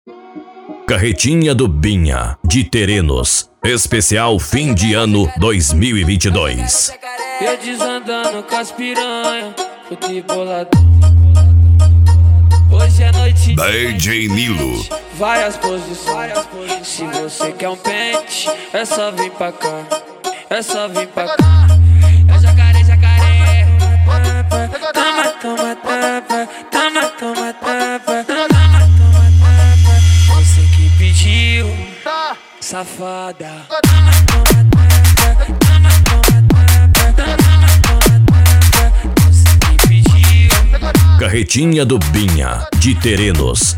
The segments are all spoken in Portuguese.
Carretinha do Binha, de Terenos. Especial fim de ano 2022. Eu desandando com as piranha, futebolador. Hoje é noite DJ Nilo. várias posições. Se você quer um pente, é só vir pra cá. É só vir pra cá. É jacaré, jacaré. Toma, toma, tapa. Toma, toma, tapa. Toma, toma, tapa. Você que pediu, safada. Toma, toma, tapa. Toma, toma, tapa. Toma, toma, tapa. Você que pediu. Carretinha do Binha, de Terenos.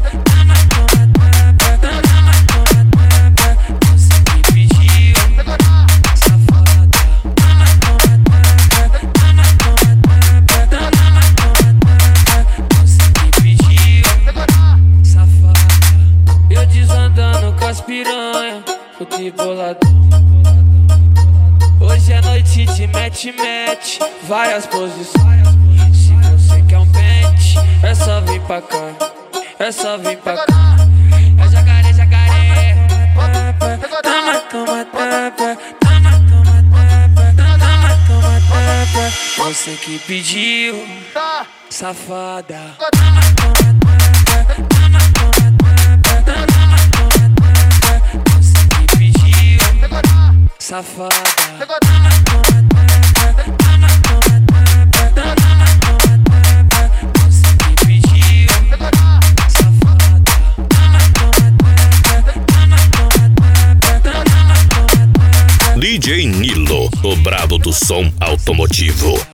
Eu desandando com as piranha, futebolador. Hoje é noite de mete-mete, várias posições. Se você quer um pente, é só vir pra cá. É só vir pra cá. É jacaré, jacaré. Toma, toma, tapa. Toma, toma, tapa. Toma, toma, tapa. Você que pediu, safada. Toma, toma, tapa. Toma, toma, tapa. Toma, toma, tapa. Você que pediu, safada. Toma, toma, tapa. Toma, toma, tapa. Toma, toma, tapa. Você que pediu, safada. Toma, toma, tapa. Toma, toma, tapa. Toma, toma, tapa. DJ Nilo, o brabo do som automotivo.